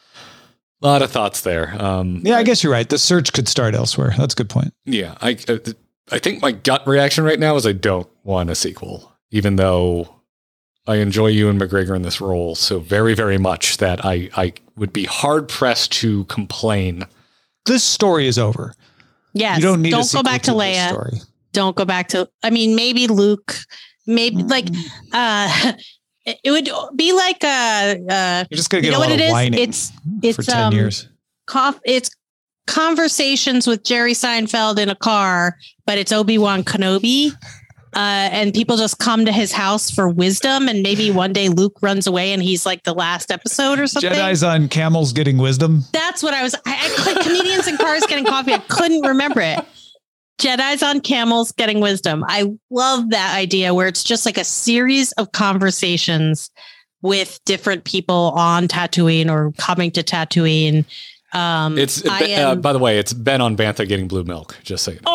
lot of thoughts there. Um, Yeah, I guess you're right. The search could start elsewhere. That's a good point. Yeah, I uh, I think my gut reaction right now is I don't want a sequel, even though I enjoy Ewan McGregor in this role so very, very much that I, I would be hard pressed to complain. This story is over. Yes. You don't need a Don't go sequel back to this Leia. story. Don't go back to, I mean, maybe Luke, maybe like, uh, it it would be like, uh, uh, You're just gonna you get know a lot what it of is? whining It's, it's, for ten um, years. cough, it's conversations with Jerry Seinfeld in a car, but it's Obi-Wan Kenobi. Uh, and people just come to his house for wisdom. And maybe one day Luke runs away and he's like the last episode or something. Jedi's on camels getting wisdom. That's what I was. I, I could, comedians in cars getting coffee. I couldn't remember it. Jedi's on camels getting wisdom. I love that idea where it's just like a series of conversations with different people on Tatooine or coming to Tatooine. Um, It's I uh, am, by the way, it's Ben on Bantha getting blue milk. Just so you know.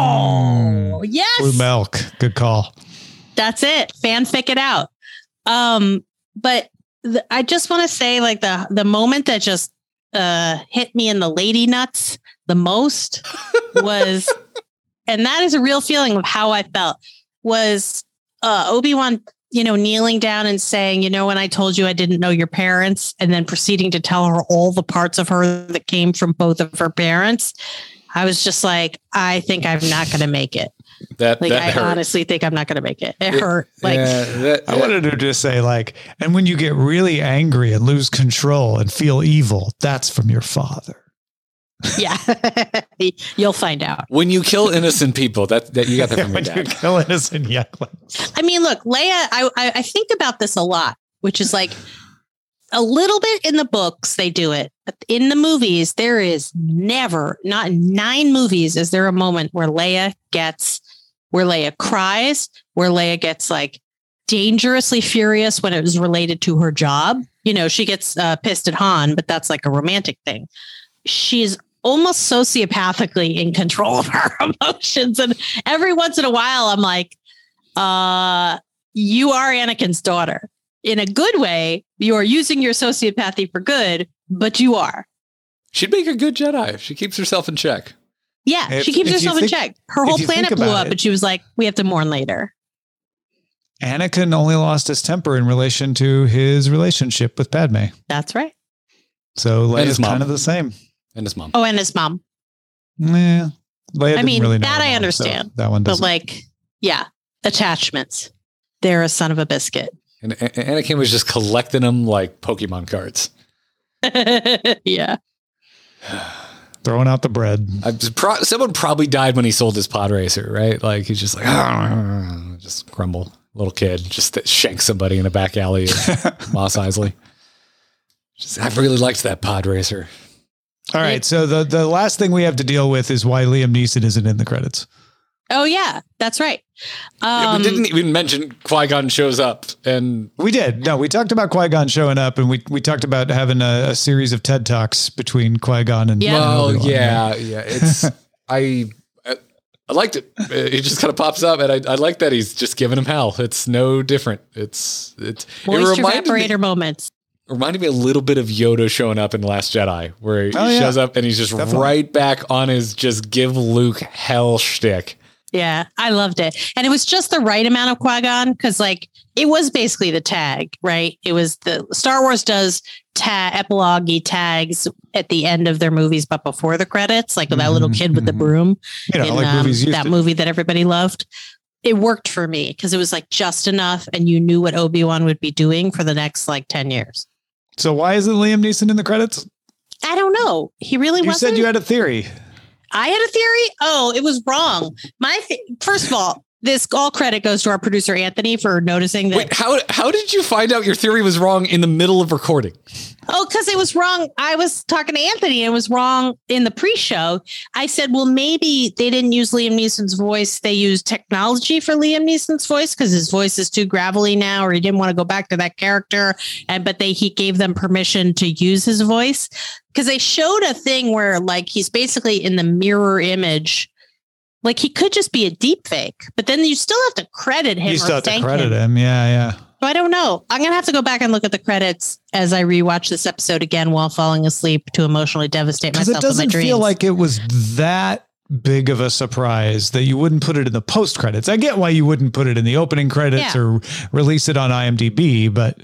oh yes, Blue milk. Good call. that's it. Fanfic it out. Um, but th- I just want to say, like the the moment that just uh hit me in the lady nuts the most was, and that is a real feeling of how I felt, was uh Obi-Wan, you know, kneeling down and saying, you know, when I told you I didn't know your parents, and then proceeding to tell her all the parts of her that came from both of her parents. I was just like, I think I'm not going to make it. That Like, that I hurt. honestly think I'm not going to make it. It hurt. Like, yeah, that, I wanted to just say, like, and when you get really angry and lose control and feel evil, that's from your father. yeah, you'll find out. when you kill innocent people, that that you got that from your When you dad. kill innocent younglings. I mean, look, Leia, I, I I think about this a lot, which is like a little bit in the books, they do it. But in the movies, there is never, not in nine movies, is there a moment where Leia gets, where Leia cries, where Leia gets like dangerously furious when it was related to her job. You know, she gets uh, pissed at Han, but that's like a romantic thing. She's almost sociopathically in control of her emotions. And every once in a while, I'm like, uh, you are Anakin's daughter. In a good way, you are using your sociopathy for good, but you are. She'd make a good Jedi if she keeps herself in check. Yeah, If- she keeps if you herself in think- check. Her if whole you planet think blew about up, it- and she was like, we have to mourn later. Anakin only lost his temper in relation to his relationship with Padme. That's right. So And his Leia's mom. kind of the same. And his mom. Oh, and his mom. Yeah. Leia I didn't mean, really know that her I mom, understand, so that one But doesn't. like, yeah, attachments. They're a son of a biscuit. And A- Anakin was just collecting them like Pokemon cards. yeah. Throwing out the bread. I just pro- someone probably died when he sold his pod racer, right? Like he's just like, just crumble. Little kid just shank somebody in a back alley at Mos Eisley. Just, I really liked that pod racer. All right. So the, the last thing we have to deal with is why Liam Neeson isn't in the credits. Oh yeah, that's right. Yeah, Um, we didn't even mention Qui-Gon shows up, and We did. No, we talked about Qui-Gon showing up, and we we talked about having a, a series of TED Talks between Qui-Gon and Yeah. and well, Obi-Wan, yeah, right? yeah. It's I, I I liked it. It just kind of pops up, and I, I like that he's just giving him hell. It's no different. It's it's moisture it reminded me, evaporator moments. reminded me a little bit of Yoda showing up in Last Jedi, where he Oh, yeah. shows up and he's just Definitely. right back on his just give Luke hell shtick. Yeah, I loved it. And it was just the right amount of Qui-Gon because, like, it was basically the tag, right? It was the Star Wars does ta- epilogue tags at the end of their movies, but before the credits, like with that little Mhm, kid with the mhm. broom You know, in like um, movies used that to. movie that everybody loved. It worked for me because it was like just enough and you knew what Obi-Wan would be doing for the next like ten years. So why isn't Liam Neeson in the credits? I don't know. He really You wasn't. said you had a theory. I had a theory. Oh, it was wrong. My th- first of all, this all credit goes to our producer Anthony for noticing that. Wait, how how did you find out your theory was wrong in the middle of recording? Oh, because it was wrong. I was talking to Anthony and it was wrong in the pre-show. I said, well, maybe they didn't use Liam Neeson's voice. They used technology for Liam Neeson's voice because his voice is too gravelly now, or he didn't want to go back to that character. And but they he gave them permission to use his voice because they showed a thing where like he's basically in the mirror image. Like he could just be a deep fake, but then you still have to credit him. You or still have to thank credit him. him. Yeah, yeah. So I don't know. I'm going to have to go back and look at the credits as I rewatch this episode again while falling asleep to emotionally devastate Because myself it in my doesn't dreams. feel like it was that big of a surprise that you wouldn't put it in the post credits. I get why you wouldn't put it in the opening credits Yeah. or release it on IMDb, but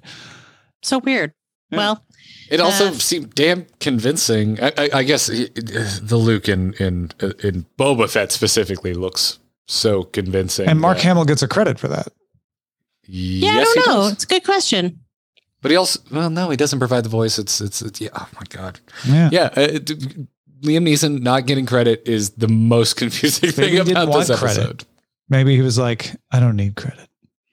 So weird. Yeah. Well, It also Uh, seemed damn convincing. I, I, I guess it, it- the Luke in in in Boba Fett specifically looks so convincing. and Mark that- Hamill gets a credit for that. yeah, yes, I he don't know. does. It's a good question. But he also, well, no, he doesn't provide the voice. It's it's, it's yeah. Oh my god. Yeah. Yeah, uh, it- Liam Neeson not getting credit is the most confusing Maybe he thing didn't about this want episode. credit. Maybe he was like, I don't need credit.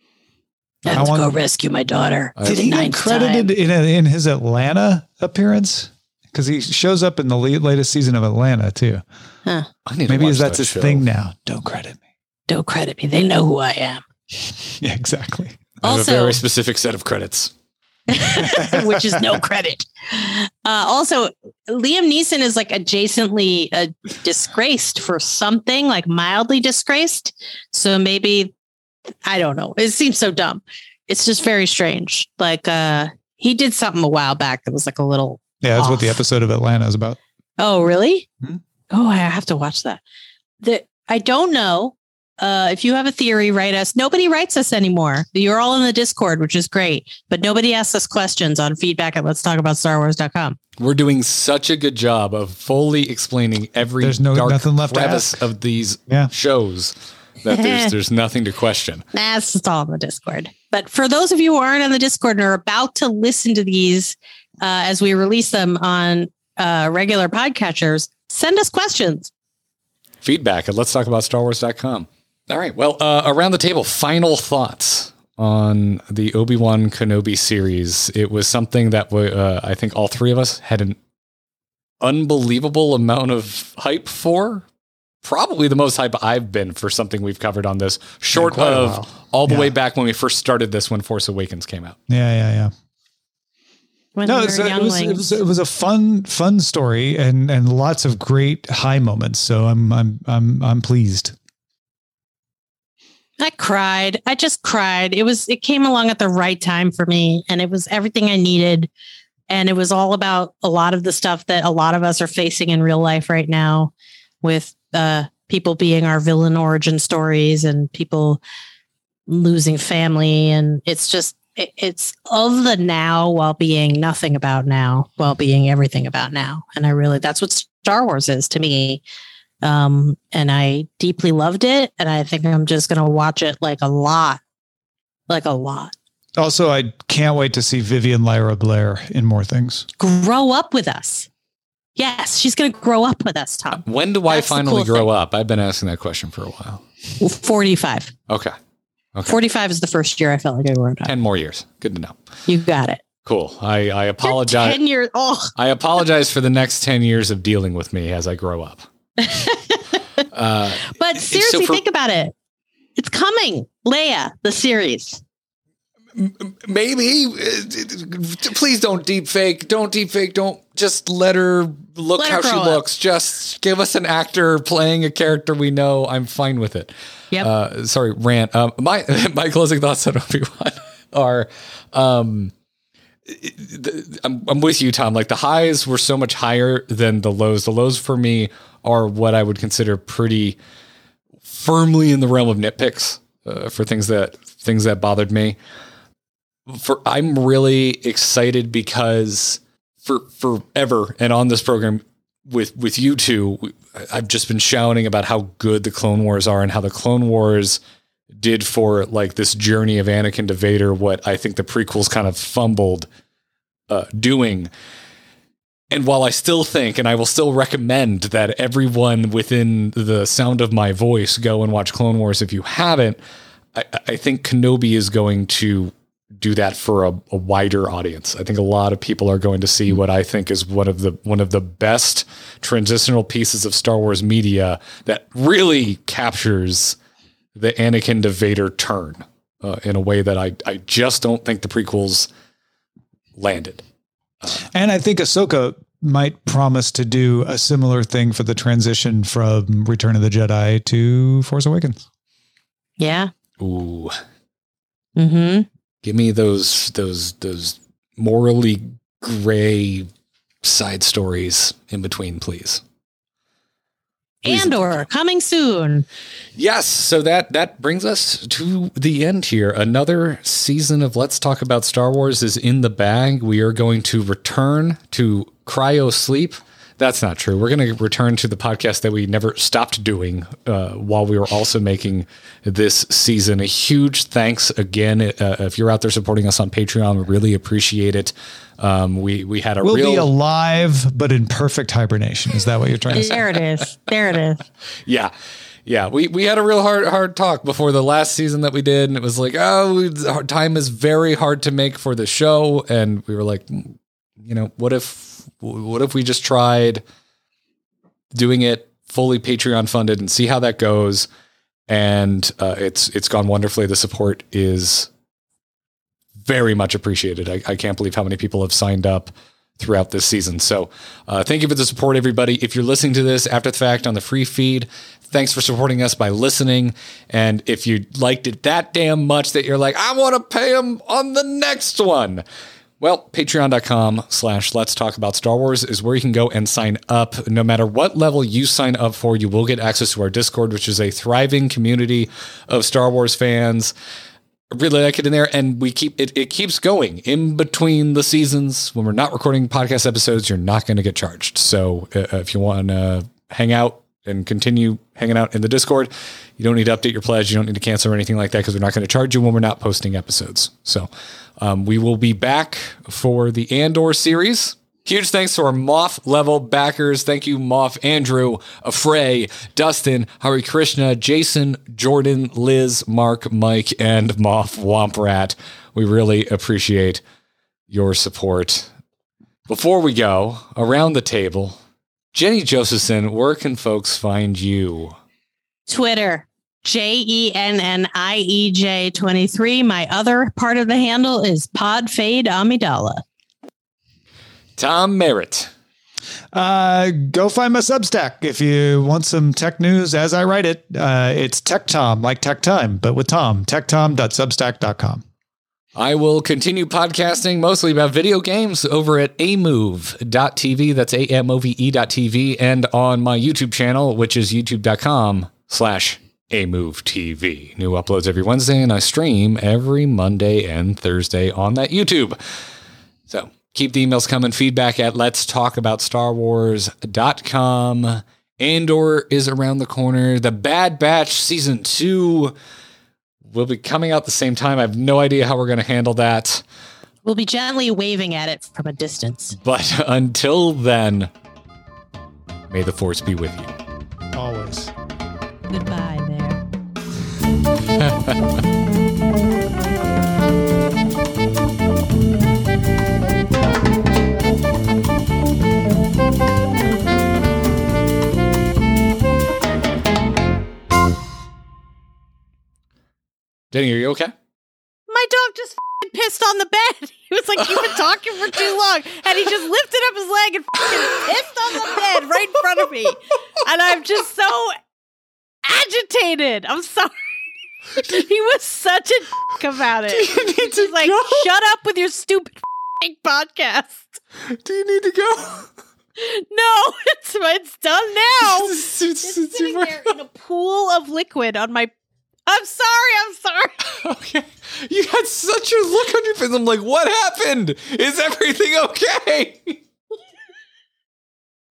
I I have to want- go rescue my daughter. I- for Did the he get ninth credited time. in in his Atlanta appearance? Because he shows up in the le- latest season of Atlanta too. I need Maybe to watch that's that his show. thing now. Don't credit me. Don't credit me. They know who I am. Yeah, exactly. I have Also- a very specific set of credits. Which is no credit. Uh, also, Liam Neeson is like adjacently uh, disgraced for something, like mildly disgraced. So maybe, I don't know. It seems so dumb. It's just very strange. Like uh, he did something a while back that was like a little. Yeah, that's what the Off. episode of Atlanta is about. Oh, really? Hmm. Oh, I have to watch that. The, I don't know. Uh, if you have a theory, write us. Nobody writes us anymore. You're all in the Discord, which is great, but nobody asks us questions on feedback at let's talk about star wars dot com. We're doing such a good job of fully explaining every There's no- dark nothing left to crevice ask. of these Yeah. shows that there's there's nothing to question. Nah, it's just all in the Discord. But for those of you who aren't on the Discord and are about to listen to these uh, as we release them on uh, regular podcatchers, send us questions. Feedback at let's talk about star wars dot com. All right. Well, uh, around the table, final thoughts on the Obi-Wan Kenobi series. It was something that we, uh, I think all three of us had an unbelievable amount of hype for. Probably the most hype I've been for something we've covered on this, short quite a of while. all the Yeah. way back when we first started this when Force Awakens came out. Yeah, yeah, yeah. When No, we it's were a- it was, it younglings. was it was a fun fun story and and lots of great high moments. So I'm I'm I'm I'm pleased. I cried. I just cried. It was, it came along at the right time for me and it was everything I needed. And it was all about a lot of the stuff that a lot of us are facing in real life right now with uh, people being our villain origin stories and people losing family. And it's just, it, it's of the now while being nothing about now, while being everything about now. And I really, that's what Star Wars is to me. Um, and I deeply loved it. And I think I'm just going to watch it like a lot, like a lot. Also, I can't wait to see Vivian Lyra Blair in more things. Grow up with us. Yes, she's going to grow up with us, Tom. When do I That's the finally cool grow thing. up? I've been asking that question for a while. forty-five. Okay. Okay. forty-five is the first year I felt like I grew up. ten more years. Good to know. You got it. Cool. I, I You're apologize. ten years. Oh, I apologize for the next ten years of dealing with me as I grow up. Uh, but seriously, so for, think about it. It's coming. Leia, the series. Maybe. Please don't deep fake. Don't deep fake. Don't just let her look let how her she looks. Up. Just give us an actor playing a character we know. I'm fine with it. Yep. Uh, sorry, rant. Um, my my closing thoughts on Obi-Wan are, um, I'm, I'm with you, Tom. Like the highs were so much higher than the lows. The lows for me are what I would consider pretty firmly in the realm of nitpicks uh, for things that things that bothered me. For I'm really excited because for forever and on this program with with you two, I've just been shouting about how good the Clone Wars are and how the Clone Wars did for like this journey of Anakin to Vader what I think the prequels kind of fumbled uh, doing. And while I still think, and I will still recommend that everyone within the sound of my voice go and watch Clone Wars if you haven't, I, I think Kenobi is going to do that for a, a wider audience. I think a lot of people are going to see what I think is one of the one of the best transitional pieces of Star Wars media that really captures the Anakin to Vader turn uh, in a way that I, I just don't think the prequels landed. Uh, and I think Ahsoka might promise to do a similar thing for the transition from Return of the Jedi to Force Awakens. Yeah. Ooh. Mm-hmm. Give me those those those morally gray side stories in between, please. Please. Andor coming soon. Yes, so that that brings us to the end here. Another season of Let's Talk About Star Wars is in the bag. We are going to return to cryo sleep. That's not true. We're going to return to the podcast that we never stopped doing uh, while we were also making this season. A huge thanks again. Uh, if you're out there supporting us on Patreon, we really appreciate it. Um, we, we had a we'll real... be alive, but in perfect hibernation. Is that what you're trying to say? There it is. There it is. Yeah. Yeah. We, we had a real hard, hard talk before the last season that we did. And it was like, oh, time is very hard to make for the show. And we were like, you know, what if, What if we just tried doing it fully Patreon funded and see how that goes? And uh, it's it's gone wonderfully. The support is very much appreciated. I, I can't believe how many people have signed up throughout this season. So uh, thank you for the support, everybody. If you're listening to this after the fact on the free feed, thanks for supporting us by listening. And if you liked it that damn much that you're like, I want to pay them on the next one, well, patreon.com slash let's talk about Star Wars is where you can go and sign up. No matter what level you sign up for, you will get access to our Discord, which is a thriving community of Star Wars fans. Really like it in there. And we keep it, it keeps going in between the seasons. When we're not recording podcast episodes, you're not going to get charged. So uh, if you want to hang out and continue hanging out in the Discord, you don't need to update your pledge. You don't need to cancel or anything like that because we're not going to charge you when we're not posting episodes. So um, we will be back for the Andor series. Huge thanks to our Moff level backers. Thank you, Moff Andrew, Afray, Dustin, Hari Krishna, Jason, Jordan, Liz, Mark, Mike, and Moff Womprat. We really appreciate your support. Before we go, around the table, Jenny Josephson, where can folks find you? Twitter, J E N N I E J twenty-three. My other part of the handle is Podfade Amidala. Tom Merritt. Uh, go find my Substack if you want some tech news as I write it. Uh, it's Tech Tom, like Tech Time, but with Tom, tech tom dot substack dot com. I will continue podcasting mostly about video games over at a move dot t v. That's A M O V E dot T V. And on my YouTube channel, which is youtube.com slash A Move TV. New uploads every Wednesday, and I stream every Monday and Thursday on that YouTube. So keep the emails coming. Feedback at let's talk about star wars dot com. Andor is around the corner. The Bad Batch season two will be coming out the same time. I have no idea how we're going to handle that. We'll be gently waving at it from a distance. But until then, may the Force be with you. Always. Goodbye there. Danny, are you okay? My dog just f***ing pissed on the bed. He was like, you've been talking for too long. And he just lifted up his leg and f***ing pissed on the bed right in front of me. And I'm just so agitated. I'm sorry. He was such a d- about it. Do you need to He's like, go? shut up with your stupid f***ing podcast. Do you need to go? No, it's, it's done now. It's, It's it's sitting super- there in a pool of liquid on my... I'm sorry, I'm sorry. Okay. You had such a look on your face. I'm like, what happened? Is everything okay?